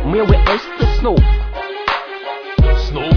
Милый Эйс, ты Снуп. Снуп.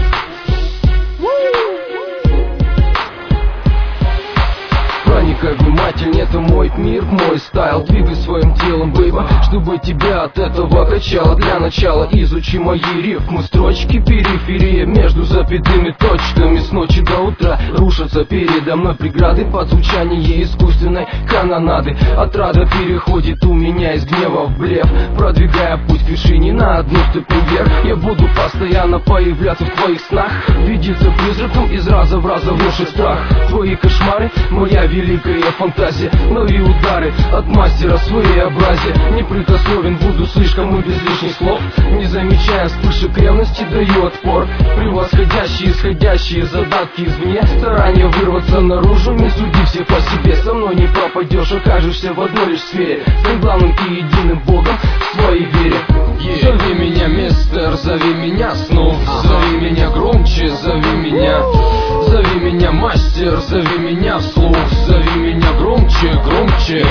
Проникай внимательнее, это мой мир, мой стайл. Двигай своим телом, бейба, чтобы тебя от этого качало. Для начала изучи мои рифмы, строчки, периферия между запятыми точками. С ночи до утра рушатся передо мной преграды под звучание искусственной канонады. Отрада переходит у меня из гнева в блеф, продвигая путь к вершине на одну ступень вверх. Я буду постоянно появляться в твоих снах, видеться призраком, из раза в раз внушить страх. Твои кошмары, моя великая фантазия, лови удары от мастера своеобразия. Непрекословен буду слишком и без лишних слов, не замечая вспышек ревности, даю отпор. Превосходящие, исходящие задатки извне, старания вырваться наружу, не суди всех по себе. Со мной не пропадешь, окажешься в одной лишь сфере, с главным и единым богом в своей вере. Зови меня мистер, зови меня Снуп. Зови меня громче, зови меня. Зови меня мастер, зови меня вслух. Зови меня громче, громче.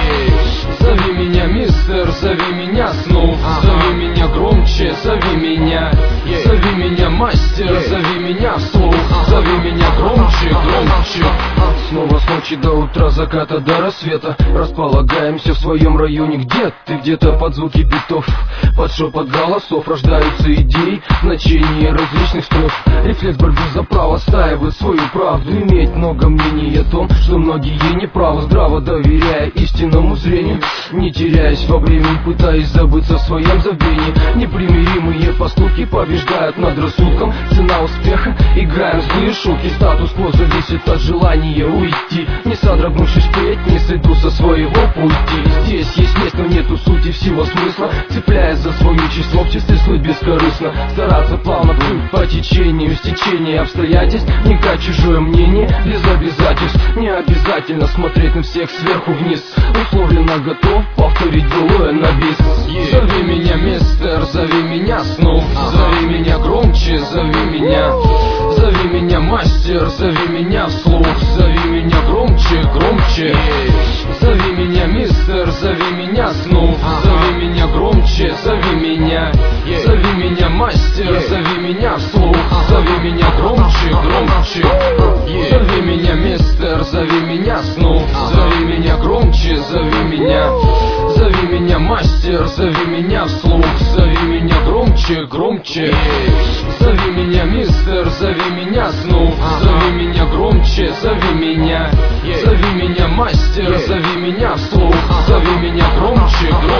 Зови меня мистер, зови меня Снуп. Зови меня громче, зови меня. Зови меня мастер, зови меня вслух. Зови меня громче, громче. Снова с ночи до утра, заката до рассвета располагаемся в своем районе. Где ты? Где-то под звуки битов, под шепот голосов рождаются идеи, значения различных строк. Рефлекс борьбы за право отстаивает свою правду, иметь много мнений о том, что многие неправы. Здраво доверяя истинному зрению, не теряясь во времени, пытаясь забыться в своем забвении. Непримиримые поступки побеждают над рассудком. Цена успеха, играем в злые шутки. Статус-кво зависит от желания уйти, не содрогнувшись впредь, не сойду со своего пути. Здесь есть месть, но нету сути всего смысла, цепляясь за свое число в числе бескорыстно. Стараться плавно плыть по течению, стечения обстоятельств, не кать чужое мнение без обязательств. Не обязательно смотреть на всех сверху вниз, условленно готов повторить былое на бис. Зови меня мистер, зови меня Снуп. Зови меня громче, зови меня. Зови меня мастер, зови меня вслух. Зови меня громче, громче. Зови меня мистер, зови меня Снуп. Зови меня громче, зови меня. Зови меня мастер, зови меня вслух. Зови меня громче, громче. Зови меня мистер, зови меня Снуп. Зови меня громче, зови меня. Зови меня мастер, зови меня вслух. Зови меня громче, громче. Зови меня мистер, зови меня Снуп. Зови меня громче, зови меня. Зови меня мастер, зови меня вслух. Зови меня громче, громче.